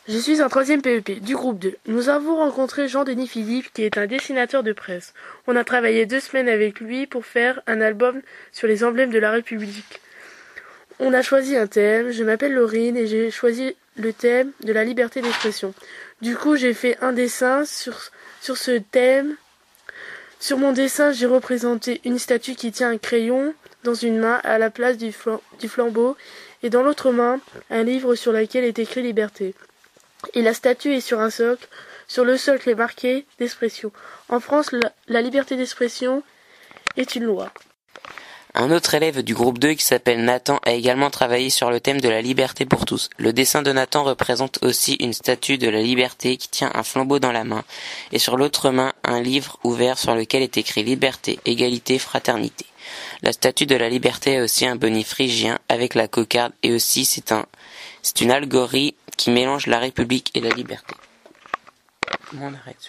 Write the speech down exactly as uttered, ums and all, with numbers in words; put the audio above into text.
Je suis en troisième P E P, du groupe deux. Nous avons rencontré Jean-Denis Philippe, qui est un dessinateur de presse. On a travaillé deux semaines avec lui pour faire un album sur les emblèmes de la République. On a choisi un thème, je m'appelle Laurine et j'ai choisi le thème de la liberté d'expression. Du coup, j'ai fait un dessin sur, sur ce thème. Sur mon dessin, j'ai représenté une statue qui tient un crayon dans une main à la place du, flam- du flambeau et dans l'autre main, un livre sur lequel est écrit liberté. Et la statue est sur un socle. Sur le socle est marqué d'expression. En France, la, la liberté d'expression est une loi. Un autre élève du groupe deux qui s'appelle Nathan a également travaillé sur le thème de la liberté pour tous. Le dessin de Nathan représente aussi une statue de la liberté qui tient un flambeau dans la main et sur l'autre main un livre ouvert sur lequel est écrit liberté, égalité, fraternité. La statue de la liberté a aussi un bonnet phrygien avec la cocarde et aussi c'est un c'est une allégorie qui mélange la République et la liberté. On arrête.